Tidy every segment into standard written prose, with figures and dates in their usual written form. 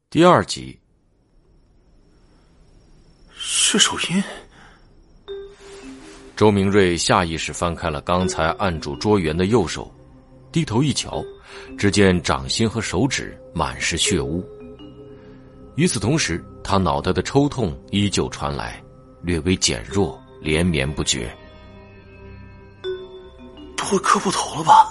第2集。 血手印。 周明瑞下意识翻开了刚才按住桌缘的右手，低头一瞧，只见掌心和手指满是血污。与此同时，他脑袋的抽痛依旧传来，略微减弱，连绵不绝。 不会磕破头了吧？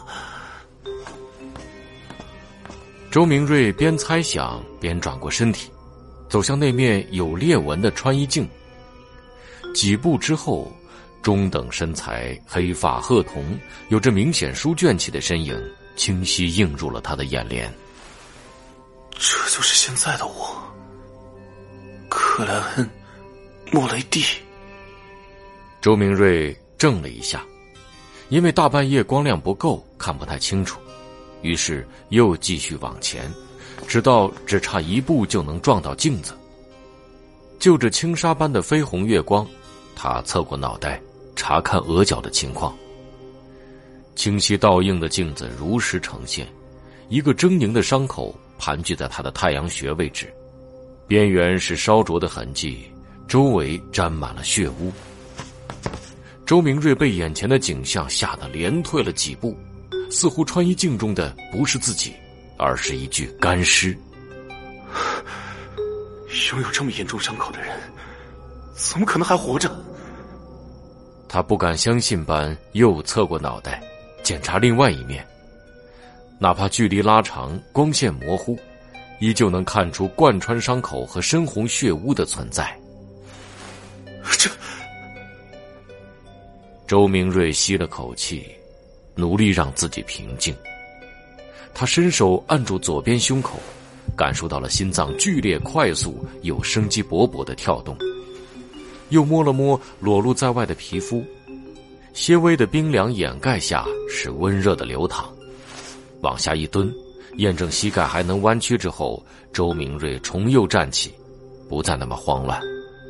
周明瑞边猜想边转过身体，走向那面有裂纹的穿衣镜。几步之后，中等身材、黑发褐瞳、有着明显书卷气的身影清晰映入了他的眼帘。 这就是现在的我，克莱恩·莫雷蒂。 周明瑞怔了一下，因为大半夜光亮不够，看不太清楚，于是又继续往前，直到只差1步就能撞到镜子。就着轻纱般的绯红月光，他侧过脑袋查看额角的情况。清晰倒映的镜子如实呈现，一个狰狞的伤口盘踞在他的太阳穴位置，边缘是烧灼的痕迹，周围沾满了血污。周明瑞被眼前的景象吓得连退了几步，似乎穿衣镜中的不是自己，而是一具干尸。 拥有这么严重伤口的人，怎么可能还活着？ 他不敢相信般又侧过脑袋检查另外一面，哪怕距离拉长，光线模糊，依旧能看出贯穿伤口和深红血污的存在。周明瑞吸了口气，努力让自己平静。他伸手按住左边胸口，感受到了心脏剧烈、快速又生机勃勃的跳动，又摸了摸裸露在外的皮肤，些微的冰凉掩盖下是温热的流淌。往下一蹲，验证膝盖还能弯曲之后，周明瑞重又站起，不再那么慌乱。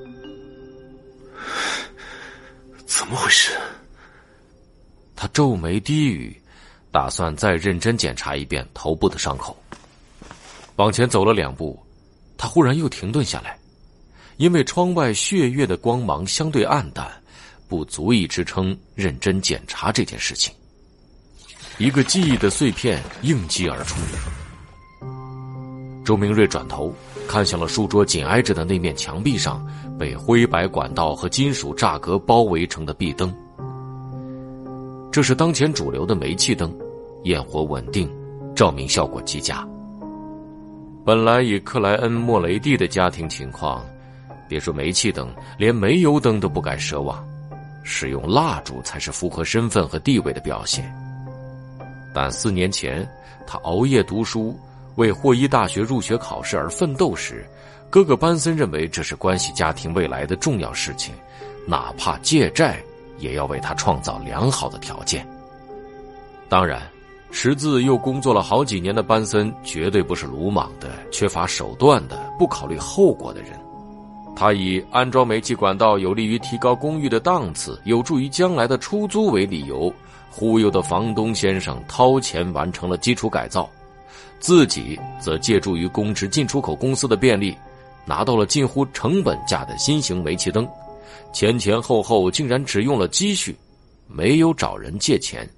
怎么回事？ 他皱眉低语，打算再认真检查一遍头部的伤口。往前走了2步，他忽然又停顿下来，因为窗外血月的光芒相对暗淡，不足以支撑认真检查这件事情。一个记忆的碎片应激而出。周明瑞转头看向了书桌紧挨着的那面墙壁上被灰白管道和金属栅格包围成的壁灯。这是当前主流的煤气灯，焰火稳定，照明效果极佳。本来以克莱恩·莫雷蒂的家庭情况，别说煤气灯，连煤油灯都不敢奢望，使用蜡烛才是符合身份和地位的表现。但4年前他熬夜读书，为霍伊大学入学考试而奋斗时，哥哥班森认为这是关系家庭未来的重要事情，哪怕借债也要为他创造良好的条件。当然，识字又工作了好几年的班森绝对不是鲁莽的、缺乏手段的、不考虑后果的人。他以安装煤气管道有利于提高公寓的档次，有助于将来的出租为理由，忽悠的房东先生掏钱完成了基础改造，自己则借助于供职进出口公司的便利，拿到了近乎成本价的新型煤气灯，前前后后竟然只用了积蓄，没有找人借钱。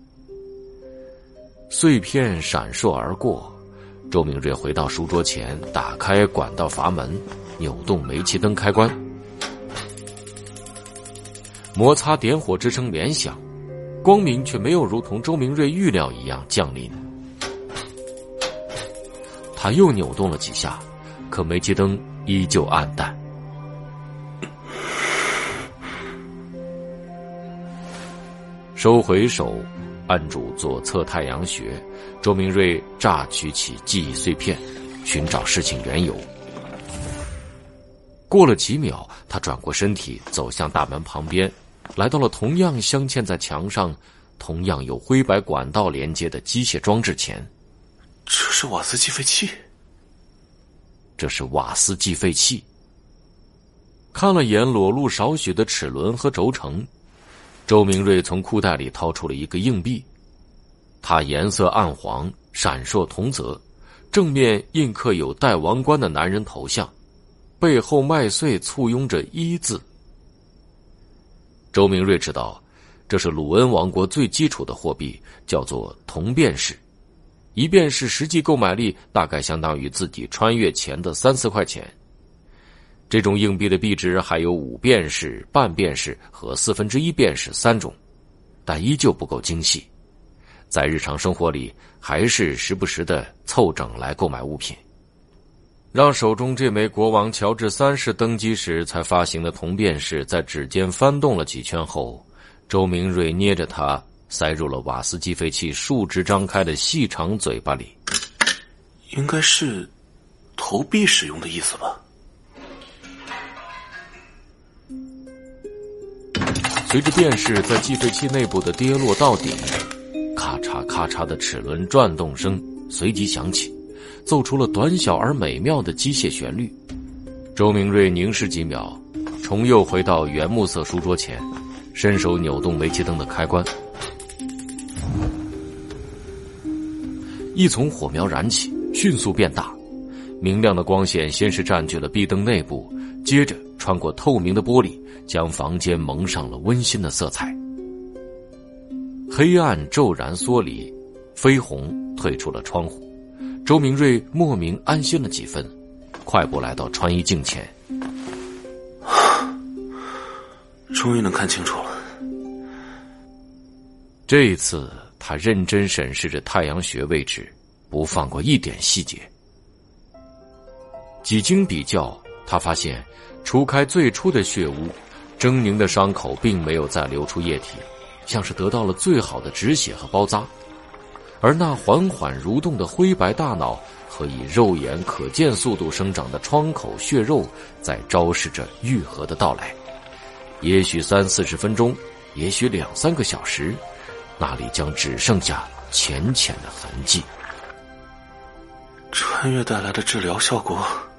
碎片闪烁而过，周明瑞回到书桌前，打开管道阀门，扭动煤气灯开关，摩擦点火之声连响，光明却没有如同周明瑞预料一样降临。他又扭动了几下，可煤气灯依旧暗淡。收回手，按住左侧太阳穴，周明瑞乍取起记忆碎片，寻找事情缘由。过了几秒，他转过身体，走向大门旁边，来到了同样镶嵌在墙上、同样有灰白管道连接的机械装置前。 这是瓦斯计费器。 这是瓦斯计费器。看了眼裸露少许的齿轮和轴承，周明瑞从裤袋里掏出了一个硬币，它颜色暗黄，闪烁铜泽， 正面印刻有戴王冠的男人头像，背后麦穗簇拥着一字。周明瑞知道，这是鲁恩王国最基础的货币，叫做铜便士。一便士实际购买力大概相当于自己穿越前的3-4块钱。这种硬币的币值还有5便士、半便士和1/4便士3种，但依旧不够精细。在日常生活里，还是时不时的凑整来购买物品。让手中这枚国王乔治3世登基时才发行的铜便士在指尖翻动了几圈后，周明瑞捏着它塞入了瓦斯计费器竖直张开的细长嘴巴里。 应该是投币使用的意思吧。 随着便士在计费器内部的跌落到底，咔嚓咔嚓的齿轮转动声随即响起，奏出了短小而美妙的机械旋律。周明瑞凝视几秒，重又回到原木色书桌前，伸手扭动煤气灯的开关。一丛火苗燃起，迅速变大，明亮的光线先是占据了壁灯内部，接着穿过透明的玻璃，将房间蒙上了温馨的色彩。黑暗骤然缩离，绯红退出了窗户，周明瑞莫名安心了几分，快步来到穿衣镜前。 终于能看清楚了。 这一次他认真审视着太阳穴位置，不放过一点细节。几经比较，他发现除开最初的血污，狰狞的伤口并没有再流出液体，像是得到了最好的止血和包扎。而那缓缓蠕动的灰白大脑和以肉眼可见速度生长的创口血肉，在昭示着愈合的到来。也许30-40分钟，也许2-3个小时，那里将只剩下浅浅的痕迹。 穿越带来的治疗效果。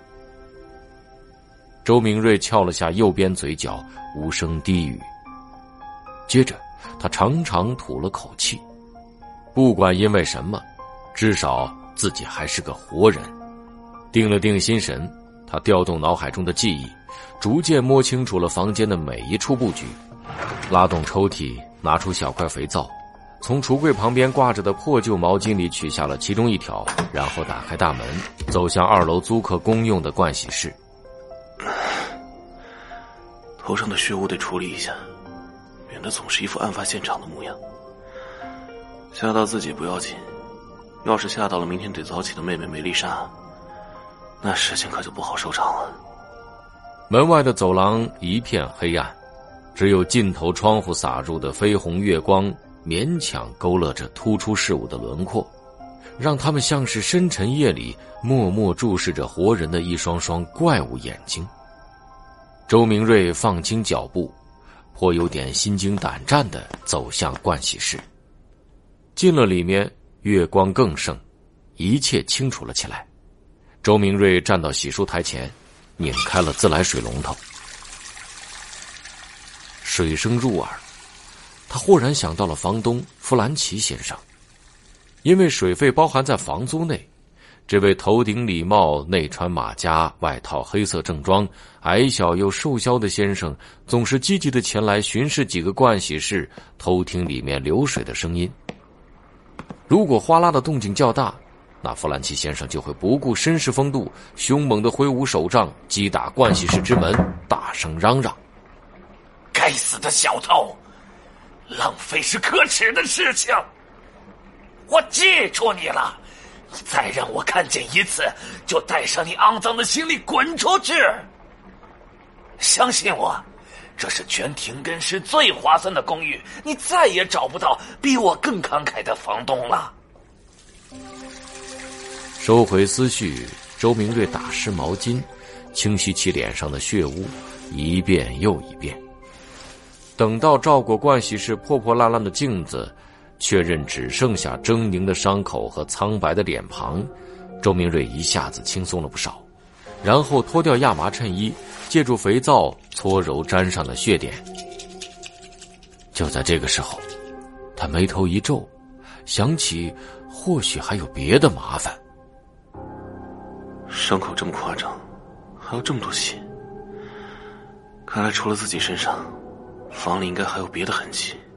周明瑞翘了下右边嘴角，无声低语。接着他长长吐了口气，不管因为什么，至少自己还是个活人。定了定心神，他调动脑海中的记忆，逐渐摸清楚了房间的每一处布局。拉动抽屉，拿出小块肥皂，从橱柜旁边挂着的破旧毛巾里取下了其中一条，然后打开大门，走向2楼租客公用的盥洗室。 头上的血污得处理一下，免得总是一副案发现场的模样。吓到自己不要紧，要是吓到了明天得早起的妹妹梅丽莎，那事情可就不好收场了。 门外的走廊一片黑暗，只有尽头窗户洒入的绯红月光勉强勾勒着突出事物的轮廓，让他们像是深沉夜里默默注视着活人的一双双怪物眼睛。周明瑞放轻脚步，颇有点心惊胆战地走向盥洗室。进了里面，月光更盛，一切清楚了起来。周明瑞站到洗漱台前，拧开了自来水龙头。水声入耳，他忽然想到了房东弗兰奇先生。因为水费包含在房租内，这位头顶礼帽、内穿马甲、外套黑色正装、矮小又瘦削的先生，总是积极地前来巡视几个盥洗室，偷听里面流水的声音。如果哗啦的动静较大，那弗兰奇先生就会不顾绅士风度，凶猛地挥舞手杖，击打盥洗室之门，大声嚷嚷： 该死的小偷，浪费是可耻的事情，我记住你了，你再让我看见一次，就带上你肮脏的行李滚出去。相信我，这是全廷根市最划算的公寓，你再也找不到比我更慷慨的房东了。 收回思绪，周明瑞打湿毛巾，清洗起脸上的血污，一遍又一遍。等到照过盥洗室破破烂烂的镜子，确认只剩下狰狞的伤口和苍白的脸庞，周明瑞一下子轻松了不少。然后脱掉亚麻衬衣，借助肥皂搓揉沾上的血点。就在这个时候，他眉头一皱，想起或许还有别的麻烦。 伤口这么夸张，还有这么多血，看来除了自己身上，房里应该还有别的痕迹。